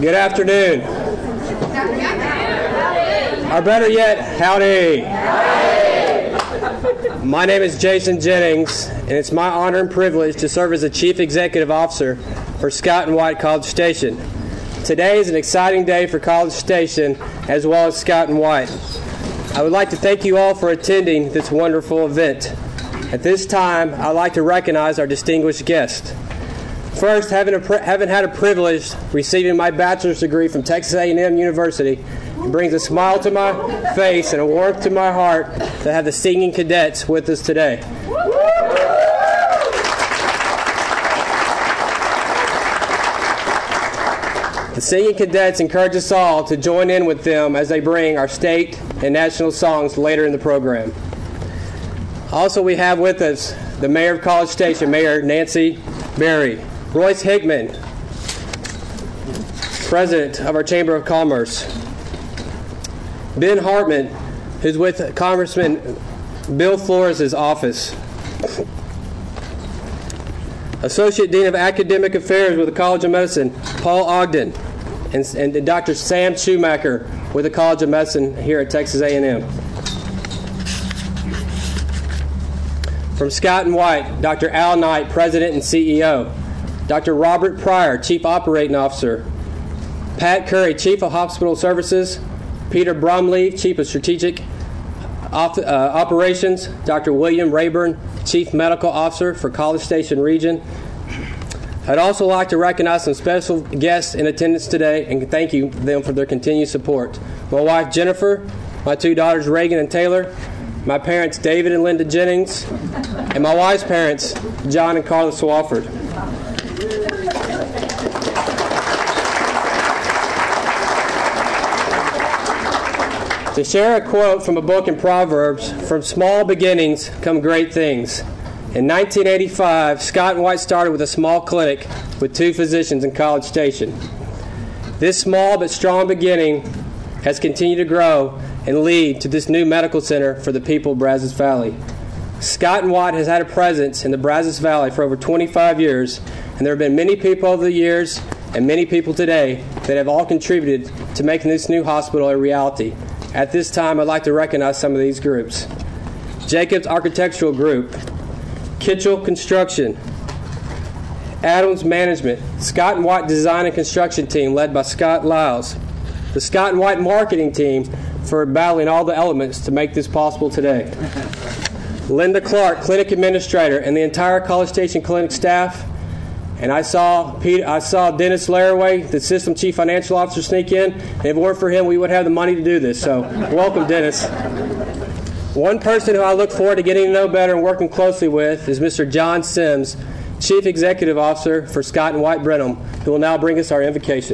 Good afternoon. Or better yet, howdy. My name is Jason Jennings, and it's my honor and privilege to serve as the Chief Executive Officer for Scott and White College Station. Today is an exciting day for College Station as well as Scott and White. I would like to thank you all for attending this wonderful event. At this time, I'd like to recognize our distinguished guests. First, having had a privilege receiving my bachelor's degree from Texas A&M University, it brings a smile to my face and a warmth to my heart to have the singing cadets with us today. The singing cadets encourage us all to join in with them as they bring our state and national songs later in the program. Also, we have with us the Mayor of College Station, Mayor Nancy Berry, Royce Hickman, President of our Chamber of Commerce, Ben Hartman, who's with Congressman Bill Flores' office, Associate Dean of Academic Affairs with the College of Medicine, Paul Ogden, and Dr. Sam Schumacher with the College of Medicine here at Texas A&M. From Scott and White, Dr. Al Knight, President and CEO, Dr. Robert Pryor, Chief Operating Officer, Pat Curry, Chief of Hospital Services, Peter Bromley, Chief of Strategic Operations, Dr. William Rayburn, Chief Medical Officer for College Station Region. I'd also like to recognize some special guests in attendance today and thank them for their continued support. My wife, Jennifer, my two daughters, Reagan and Taylor, my parents, David and Linda Jennings, and my wife's parents, John and Carla Swafford. To share a quote from a book in Proverbs, "From small beginnings come great things." In 1985, Scott and White started with a small clinic with 2 physicians in College Station. This small but strong beginning has continued to grow and lead to this new medical center for the people of Brazos Valley. Scott and White has had a presence in the Brazos Valley for over 25 years, and there have been many people over the years and many people today that have all contributed to making this new hospital a reality. At this time, I'd like to recognize some of these groups. Jacobs Architectural Group, Kitchell Construction, Adams Management, Scott and White Design and Construction Team led by Scott Lyles, the Scott and White Marketing Team for battling all the elements to make this possible today, Linda Clark, Clinic Administrator, and the entire College Station Clinic staff. And I saw Dennis Laraway, the System Chief Financial Officer, sneak in. And if it weren't for him, we would have the money to do this. So welcome, Dennis. One person who I look forward to getting to know better and working closely with is Mr. John Sims, Chief Executive Officer for Scott and White Brenham, who will now bring us our invocation.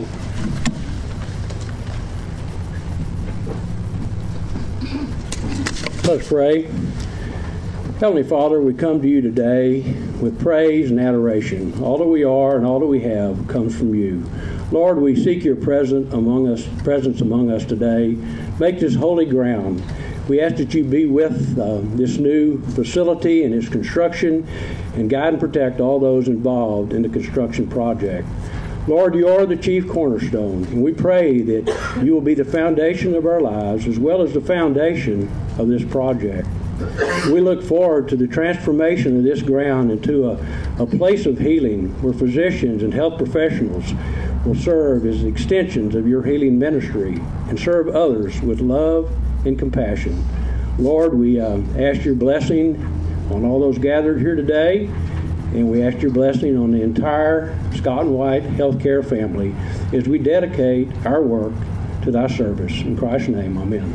Let's pray. Heavenly Father, we come to you today with praise and adoration. All that we are and all that we have comes from you. Lord, we seek your presence among us today. Make this holy ground. We ask that you be with this new facility and its construction and guide and protect all those involved in the construction project. Lord, you are the chief cornerstone, and we pray that you will be the foundation of our lives as well as the foundation of this project. We look forward to the transformation of this ground into a place of healing where physicians and health professionals will serve as extensions of your healing ministry and serve others with love and compassion. Lord, we ask your blessing on all those gathered here today, and we ask your blessing on the entire Scott and White healthcare family as we dedicate our work to thy service. In Christ's name, amen.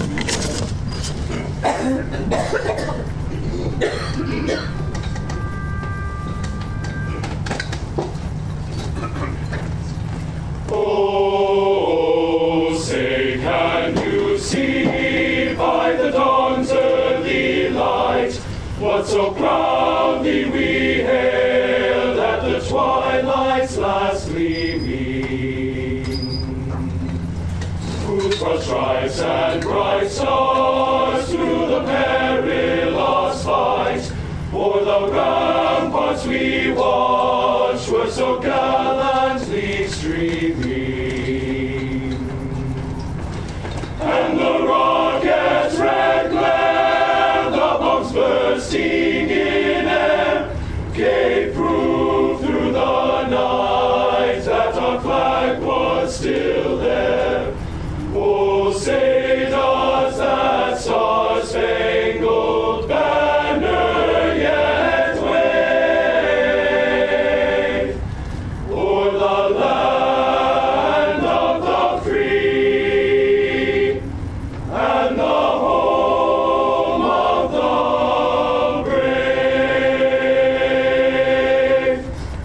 Oh, say, can you see by the dawn's early light what so proudly we hailed at the twilight's last gleaming? Whose broad stripes and bright stars through the perilous fight o'er the ramparts we watched were so gallantly streaming. still there. Oh, say does that star-spangled banner yet wave o'er the land of the free and the home of the brave?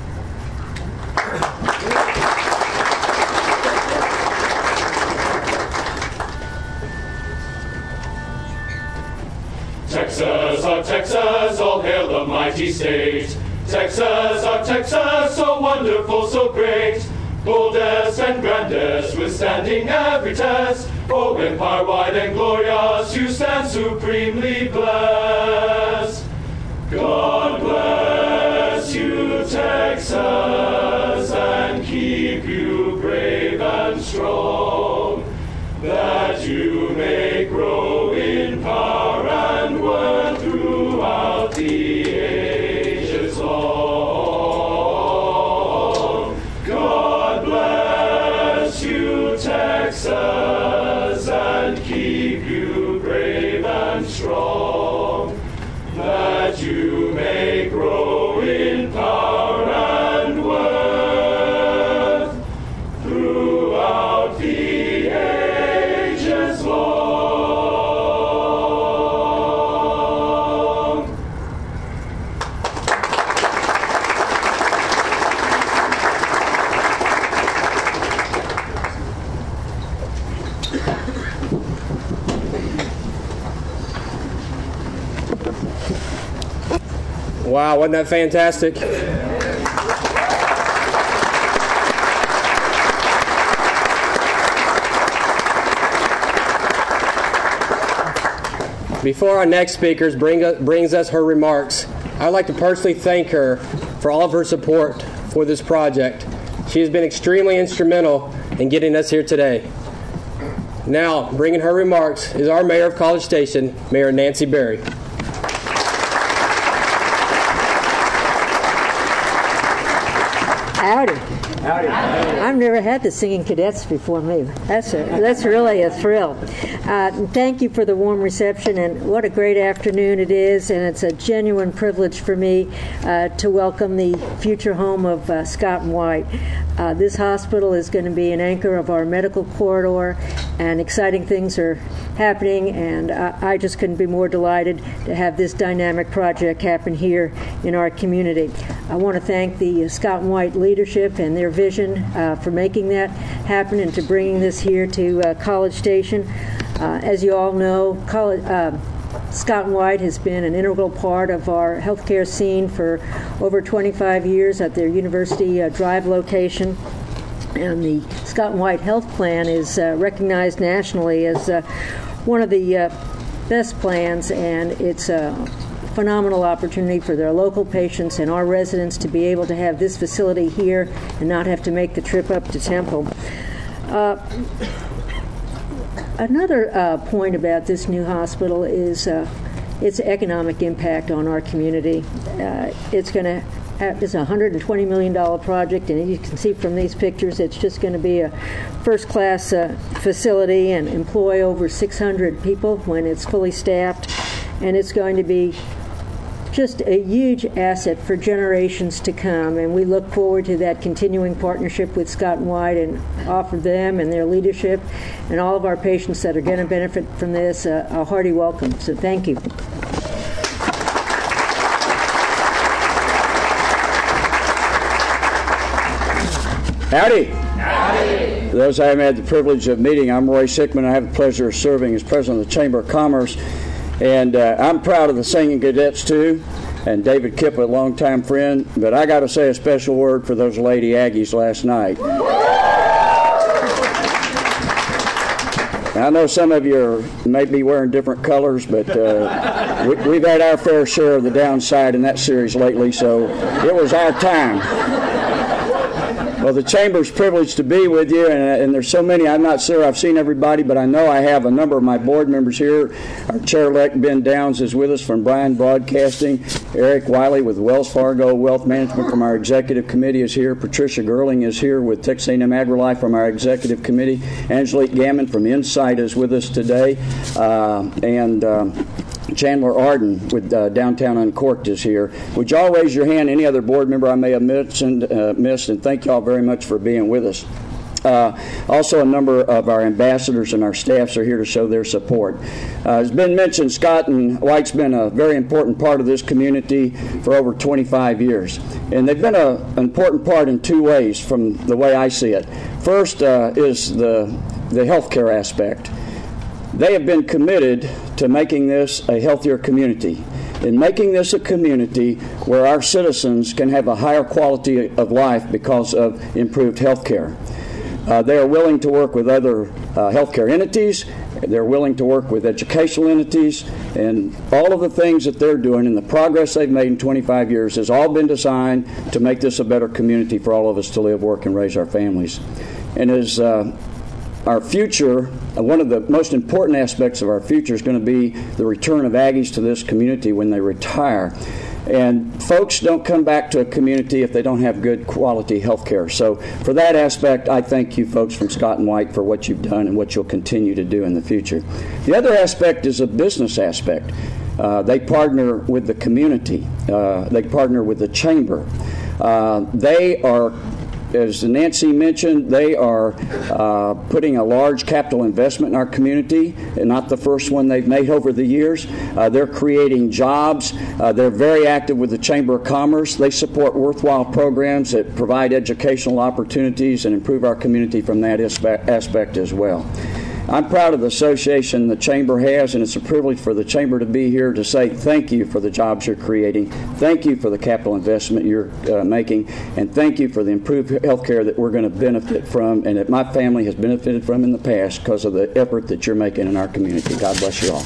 Texas, our Texas, all hail the mighty state. Texas, our Texas, so wonderful, so great. Boldest and grandest, withstanding every test. Oh, empire-wide and glorious, you stand supremely blessed. God bless you, Texas, and keep you brave and strong, that you may grow in power and worth throughout the ages long. God bless you, Texas, and keep you brave and strong, that you may grow in power and worth throughout the ages long. Wow, wasn't that fantastic? Before our next speaker brings us her remarks, I'd like to personally thank her for all of her support for this project. She has been extremely instrumental in getting us here today. Now, bringing her remarks is our Mayor of College Station, Mayor Nancy Berry. Howdy. Howdy. I've never had the singing cadets before me. That's really a thrill. Thank you for the warm reception, and what a great afternoon it is, and it's a genuine privilege for me to welcome the future home of Scott and White. This hospital is going to be an anchor of our medical corridor, and exciting things are happening, and I just couldn't be more delighted to have this dynamic project happen here in our community. I want to thank the Scott and White leadership and their vision for making that happen and to bringing this here to College Station. As you all know, Scott and White has been an integral part of our healthcare scene for over 25 years at their University Drive location. And the Scott and White Health Plan is recognized nationally as one of the best plans, and it's a phenomenal opportunity for their local patients and our residents to be able to have this facility here and not have to make the trip up to Temple. Another point about this new hospital is its economic impact on our community. It's a $120 million project, and as you can see from these pictures, it's just going to be a first-class facility and employ over 600 people when it's fully staffed, and it's going to be just a huge asset for generations to come, and we look forward to that continuing partnership with Scott and White and offer them and their leadership and all of our patients that are going to benefit from this a hearty welcome. So thank you. Howdy. Howdy. For those I haven't had the privilege of meeting, I'm Roy Sickman. I have the pleasure of serving as president of the Chamber of Commerce. And I'm proud of the singing cadets, too, and David Kipp, a longtime friend. But I got to say a special word for those Lady Aggies last night. I know some of you may be wearing different colors, but we've had our fair share of the downside in that series lately, so it was our time. Well, the Chamber's privileged to be with you, and there's so many. I'm not sure I've seen everybody, but I know I have a number of my board members here. Our chair-elect Ben Downs is with us from Bryan Broadcasting. Eric Wiley with Wells Fargo Wealth Management from our executive committee is here. Patricia Gerling is here with Texas A&M AgriLife from our executive committee. Angelique Gammon from Insight is with us today, and Chandler Arden with Downtown Uncorked is here. Would y'all raise your hand? Any other board member I may have missed? And thank y'all very much for being with us. Also, a number of our ambassadors and our staffs are here to show their support. As been mentioned, Scott and White's been a very important part of this community for over 25 years. And they've been an important part in two ways from the way I see it. First is the health care aspect. They have been committed to making this a healthier community, in making this a community where our citizens can have a higher quality of life because of improved health care. They are willing to work with other healthcare entities. They're willing to work with educational entities, and all of the things that they're doing and the progress they've made in 25 years has all been designed to make this a better community for all of us to live, work, and raise our families. And as our future, one of the most important aspects of our future is going to be the return of Aggies to this community when they retire. And folks don't come back to a community if they don't have good quality health care. So for that aspect, I thank you folks from Scott and White for what you've done and what you'll continue to do in the future. The other aspect is a business aspect. They partner with the community. They partner with the chamber. They are, as Nancy mentioned, they are putting a large capital investment in our community, and not the first one they've made over the years. They're creating jobs. They're very active with the Chamber of Commerce. They support worthwhile programs that provide educational opportunities and improve our community from that aspect as well. I'm proud of the association the Chamber has, and it's a privilege for the Chamber to be here to say thank you for the jobs you're creating, thank you for the capital investment you're making, and thank you for the improved health care that we're going to benefit from and that my family has benefited from in the past because of the effort that you're making in our community. God bless you all.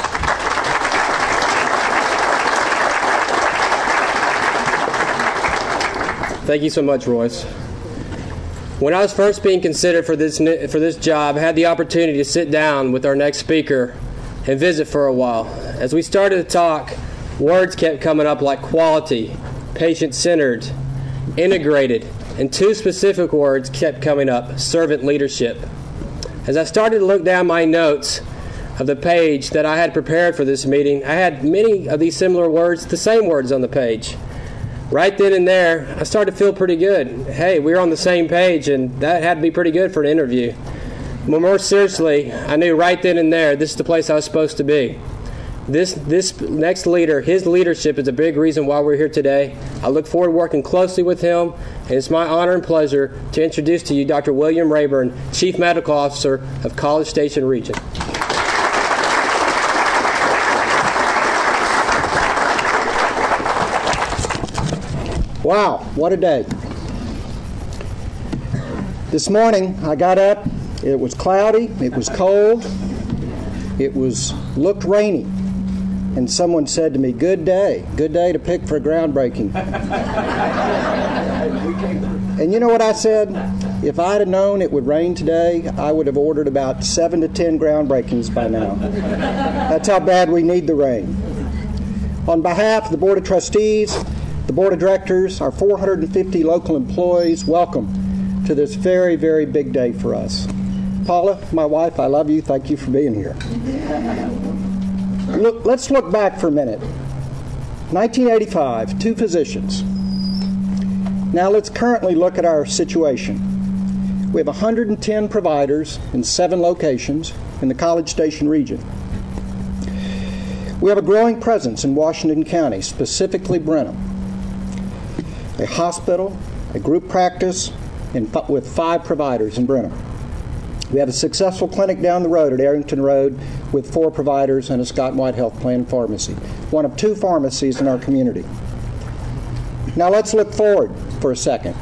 Thank you so much, Royce. When I was first being considered for this job, I had the opportunity to sit down with our next speaker and visit for a while. As we started to talk, words kept coming up like quality, patient-centered, integrated, and two specific words kept coming up, servant leadership. As I started to look down my notes of the page that I had prepared for this meeting, I had many of these similar words, the same words on the page. Right then and there, I started to feel pretty good. Hey, we were on the same page, and that had to be pretty good for an interview. But more seriously, I knew right then and there, this is the place I was supposed to be. This next leader, his leadership is a big reason why we're here today. I look forward to working closely with him, and it's my honor and pleasure to introduce to you Dr. William Rayburn, Chief Medical Officer of College Station Region. Wow, what a day. This morning I got up, it was cloudy, it was cold, it looked rainy, and someone said to me, good day to pick for a groundbreaking. And you know what I said? If I'd have known it would rain today, I would have ordered about 7 to 10 groundbreakings by now. That's how bad we need the rain. On behalf of the Board of Trustees, the Board of Directors, our 450 local employees, welcome to this very, very big day for us. Paula, my wife, I love you. Thank you for being here. Let's look back for a minute. 1985, 2 physicians. Now let's currently look at our situation. We have 110 providers in 7 locations in the College Station region. We have a growing presence in Washington County, specifically Brenham. A hospital, a group practice, with 5 providers in Brenham. We have a successful clinic down the road at Arrington Road with 4 providers and a Scott and White Health Plan pharmacy, one of 2 pharmacies in our community. Now let's look forward for a second.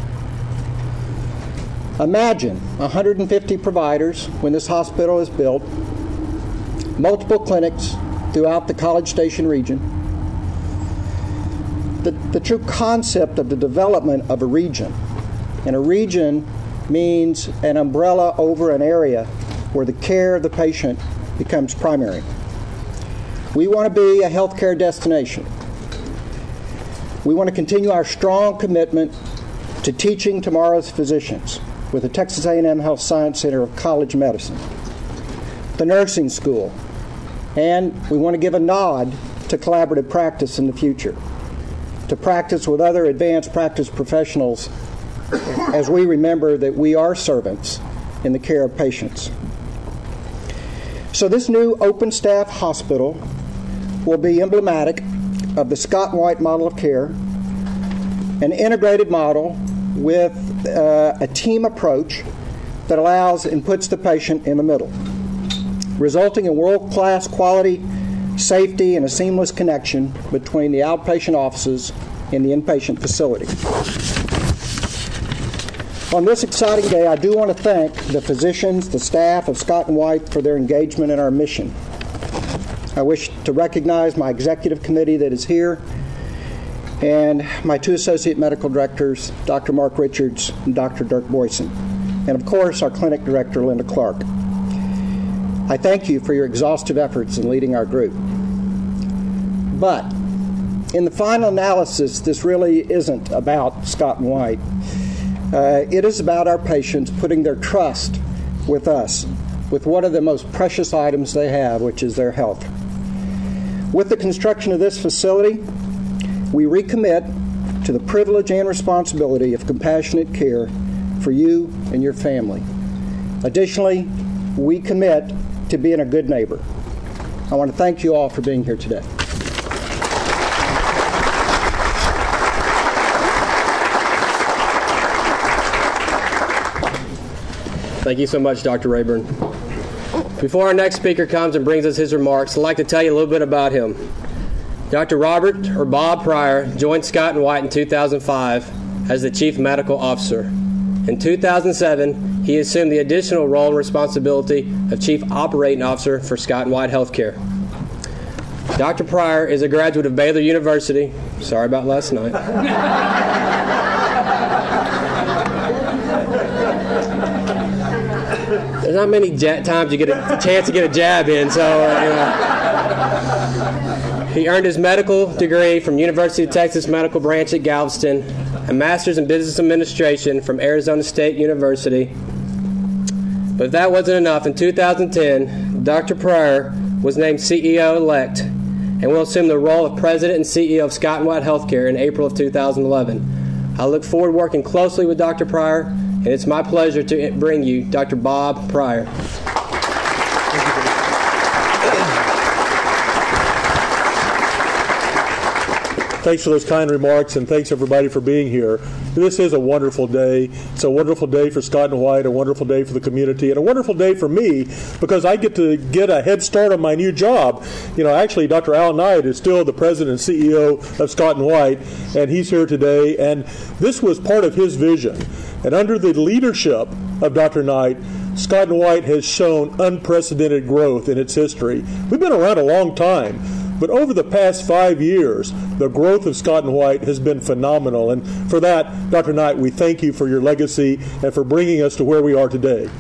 Imagine 150 providers when this hospital is built, multiple clinics throughout the College Station region. The true concept of the development of a region And a region means an umbrella over an area where the care of the patient becomes primary. We want to be a healthcare destination. We want to continue our strong commitment to teaching tomorrow's physicians with the Texas A&M Health Science Center of College Medicine, the nursing school, and we want to give a nod to collaborative practice in the future, to practice with other advanced practice professionals as we remember that we are servants in the care of patients. So this new open staff hospital will be emblematic of the Scott and White model of care, an integrated model with a team approach that allows and puts the patient in the middle, resulting in world-class quality, safety, and a seamless connection between the outpatient offices and the inpatient facility. On this exciting day, I do want to thank the physicians, the staff of Scott and White for their engagement in our mission. I wish to recognize my executive committee that is here and my two associate medical directors, Dr. Mark Richards and Dr. Dirk Boyson, and of course our clinic director, Linda Clark. I thank you for your exhaustive efforts in leading our group. But in the final analysis, this really isn't about Scott and White. It is about our patients putting their trust with us, with one of the most precious items they have, which is their health. With the construction of this facility, we recommit to the privilege and responsibility of compassionate care for you and your family. Additionally, we commit to being a good neighbor. I want to thank you all for being here today. Thank you so much, Dr. Rayburn. Before our next speaker comes and brings us his remarks, I'd like to tell you a little bit about him. Dr. Robert, or Bob Pryor, joined Scott and White in 2005 as the Chief Medical Officer. In 2007, he assumed the additional role and responsibility of Chief Operating Officer for Scott and White Healthcare. Dr. Pryor is a graduate of Baylor University. Sorry about last night. There's not many times you get a chance to get a jab in, so He earned his medical degree from University of Texas Medical Branch at Galveston, a master's in business administration from Arizona State University. But if that wasn't enough, in 2010, Dr. Pryor was named CEO-elect and will assume the role of President and CEO of Scott and White Healthcare in April of 2011. I look forward to working closely with Dr. Pryor, and it's my pleasure to bring you Dr. Bob Pryor. Thanks for those kind remarks, and thanks everybody for being here. This is a wonderful day. It's a wonderful day for Scott and White, a wonderful day for the community, and a wonderful day for me because I get to get a head start on my new job. Actually, Dr. Al Knight is still the president and CEO of Scott and White, and he's here today, and this was part of his vision. And under the leadership of Dr. Knight, Scott and White has shown unprecedented growth in its history. We've been around a long time, but over the past 5 years, the growth of Scott and White has been phenomenal. And for that, Dr. Knight, we thank you for your legacy and for bringing us to where we are today.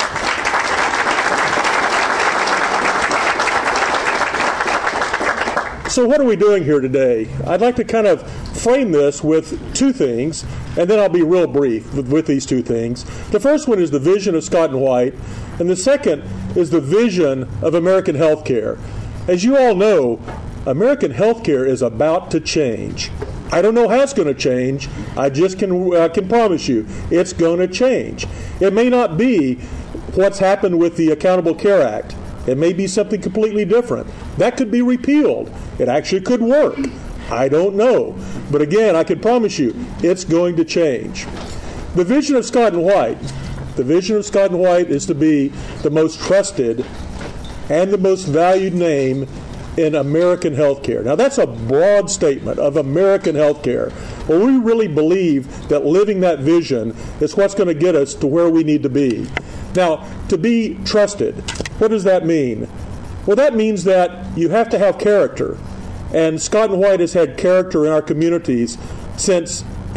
So what are we doing here today? I'd like to kind of frame this with two things, and then I'll be real brief with these two things. The first one is the vision of Scott and White, and the second is the vision of American healthcare. As you all know, American healthcare is about to change. I don't know how it's going to change. I just can promise you it's going to change. It may not be what's happened with the Accountable Care Act. It may be something completely different. That could be repealed. It actually could work. I don't know. But again, I can promise you it's going to change. The vision of Scott and White, is to be the most trusted and the most valued name in American healthcare. Now, that's a broad statement of American healthcare. Well, we really believe that living that vision is what's going to get us to where we need to be. Now, to be trusted, what does that mean? Well, that means that you have to have character. And Scott and White has had character in our communities since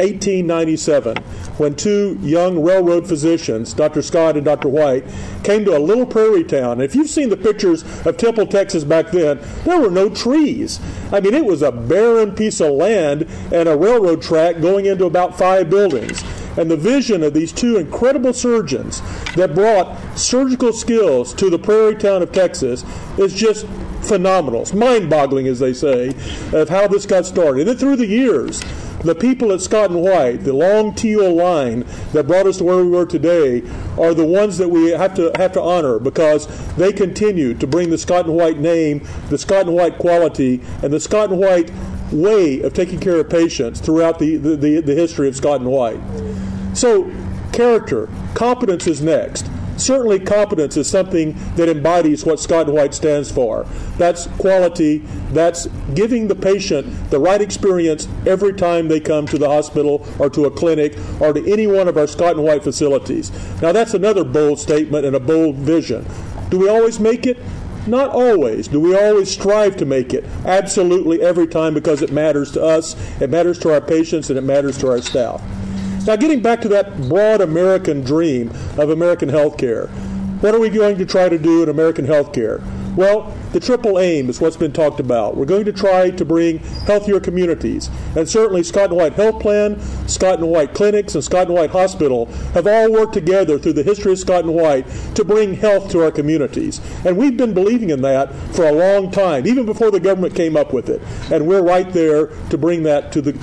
1897, when two young railroad physicians, Dr. Scott and Dr. White, came to a little prairie town. And if you've seen the pictures of Temple, Texas back then, there were no trees. I mean, it was a barren piece of land and a railroad track going into about 5 buildings. And the vision of these two incredible surgeons that brought surgical skills to the prairie town of Texas is just phenomenal. It's mind-boggling, as they say, of how this got started. And then through the years, the people at Scott and White, the long teal line that brought us to where we were today, are the ones that we have to honor, because they continue to bring the Scott and White name, the Scott and White quality, and the Scott and White way of taking care of patients throughout the history of Scott and White. So, character, competence is next. Certainly competence is something that embodies what Scott and White stands for. That's quality. That's giving the patient the right experience every time they come to the hospital or to a clinic or to any one of our Scott and White facilities. Now, that's another bold statement and a bold vision. Do we always make it? Not always. Do we always strive to make it? Absolutely every time, because it matters to us, it matters to our patients, and it matters to our staff. Now, getting back to that broad American dream of American healthcare, what are we going to try to do in American healthcare? Well, the triple aim is what's been talked about. We're going to try to bring healthier communities. And certainly Scott and White Health Plan, Scott and White Clinics, and Scott and White Hospital have all worked together through the history of Scott and White to bring health to our communities. And we've been believing in that for a long time, even before the government came up with it. And we're right there to bring that to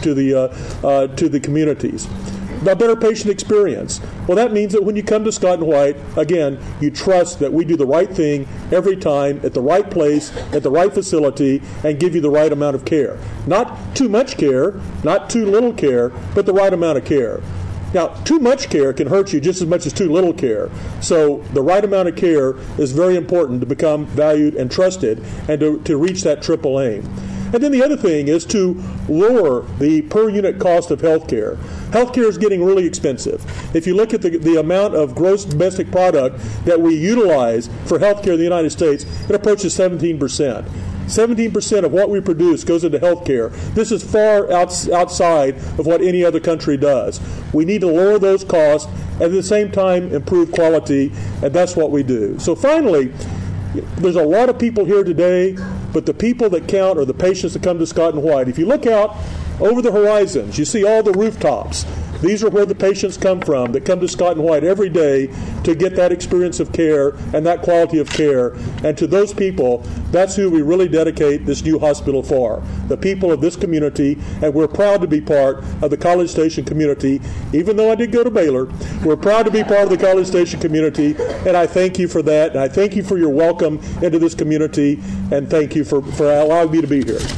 the communities. Now, better patient experience. Well, that means that when you come to Scott and White, again, you trust that we do the right thing every time, at the right place, at the right facility, and give you the right amount of care. Not too much care, not too little care, but the right amount of care. Now, too much care can hurt you just as much as too little care. So the right amount of care is very important to become valued and trusted and to reach that triple aim. And then the other thing is to lower the per unit cost of health care. Healthcare is getting really expensive. If you look at the amount of gross domestic product that we utilize for healthcare in the United States, it approaches 17%. 17% of what we produce goes into healthcare. This is far outside of what any other country does. We need to lower those costs and at the same time improve quality, and that's what we do. So finally, there's a lot of people here today, but the people that count are the patients that come to Scott and White. If you look out over the horizons, you see all the rooftops. These are where the patients come from that come to Scott and White every day to get that experience of care and that quality of care. And to those people, that's who we really dedicate this new hospital for, the people of this community. And we're proud to be part of the College Station community. Even though I did go to Baylor, we're proud to be part of the College Station community. And I thank you for that. And I thank you for your welcome into this community. And thank you for allowing me to be here.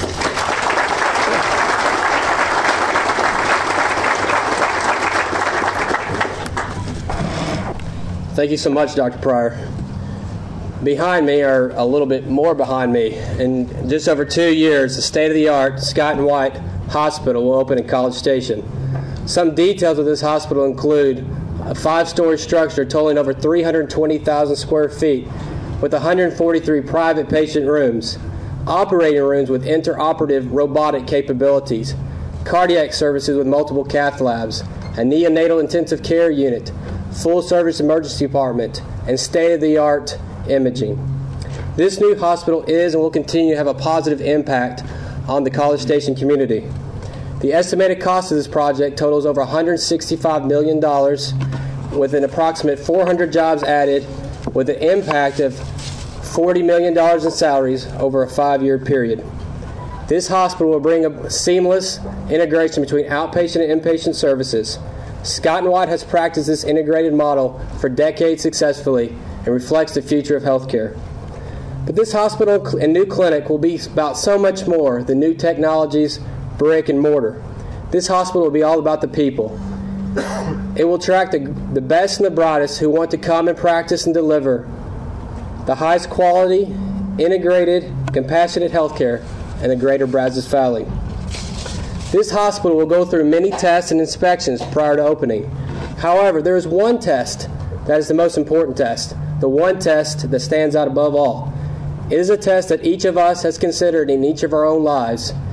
Thank you so much, Dr. Pryor. Behind me, or a little bit more behind me, in just over 2 years, the state-of-the-art Scott and White Hospital will open in College Station. Some details of this hospital include a 5-story structure totaling over 320,000 square feet with 143 private patient rooms, operating rooms with interoperative robotic capabilities, cardiac services with multiple cath labs, a neonatal intensive care unit, full-service emergency department, and state-of-the-art imaging. This new hospital is and will continue to have a positive impact on the College Station community. The estimated cost of this project totals over $165 million, with an approximate 400 jobs added, with an impact of $40 million in salaries over a 5-year period. This hospital will bring a seamless integration between outpatient and inpatient services. Scott and White has practiced this integrated model for decades successfully and reflects the future of healthcare. But this hospital and new clinic will be about so much more than new technologies, brick and mortar. This hospital will be all about the people. It will attract the best and the brightest who want to come and practice and deliver the highest quality, integrated, compassionate healthcare in the greater Brazos Valley. This hospital will go through many tests and inspections prior to opening. However, there is one test that is the most important test, the one test that stands out above all. It is a test that each of us has considered in each of our own lives.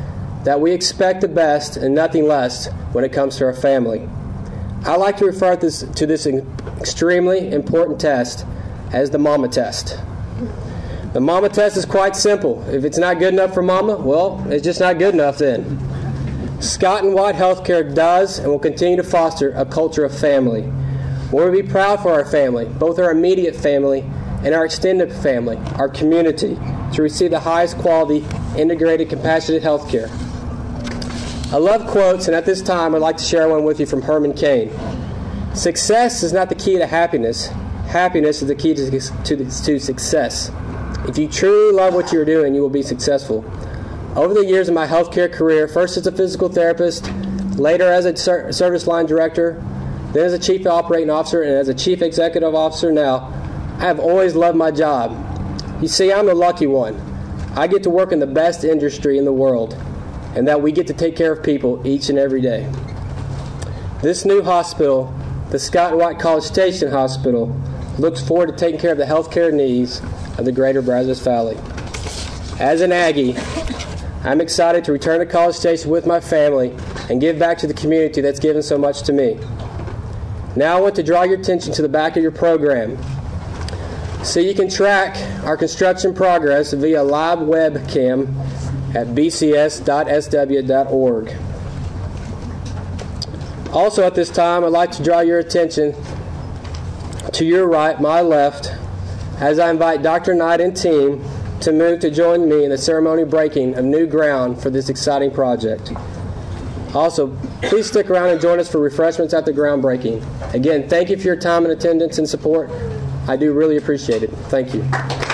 that we expect the best and nothing less when it comes to our family. I like to refer to this extremely important test as the mama test. The mama test is quite simple. If it's not good enough for mama, well, it's just not good enough then. Scott and White Healthcare does and will continue to foster a culture of family. We'll be proud for our family, both our immediate family and our extended family, our community, to receive the highest quality, integrated, compassionate health care. I love quotes, and at this time I'd like to share one with you from Herman Cain. Success is not the key to happiness. Happiness is the key to success. If you truly love what you're doing, you will be successful. Over the years of my healthcare career, first as a physical therapist, later as a service line director, then as a chief operating officer, and as a chief executive officer now, I have always loved my job. You see, I'm the lucky one. I get to work in the best industry in the world, and that we get to take care of people each and every day. This new hospital, the Scott and White College Station Hospital, looks forward to taking care of the healthcare needs of the greater Brazos Valley. As an Aggie, I'm excited to return to College Station with my family and give back to the community that's given so much to me. Now I want to draw your attention to the back of your program, so you can track our construction progress via live webcam at bcs.sw.org. Also at this time, I'd like to draw your attention to your right, my left, as I invite Dr. Knight and team to move to join me in the ceremony breaking of new ground for this exciting project. Also, please stick around and join us for refreshments at the groundbreaking. Again, thank you for your time and attendance and support. I do really appreciate it. Thank you.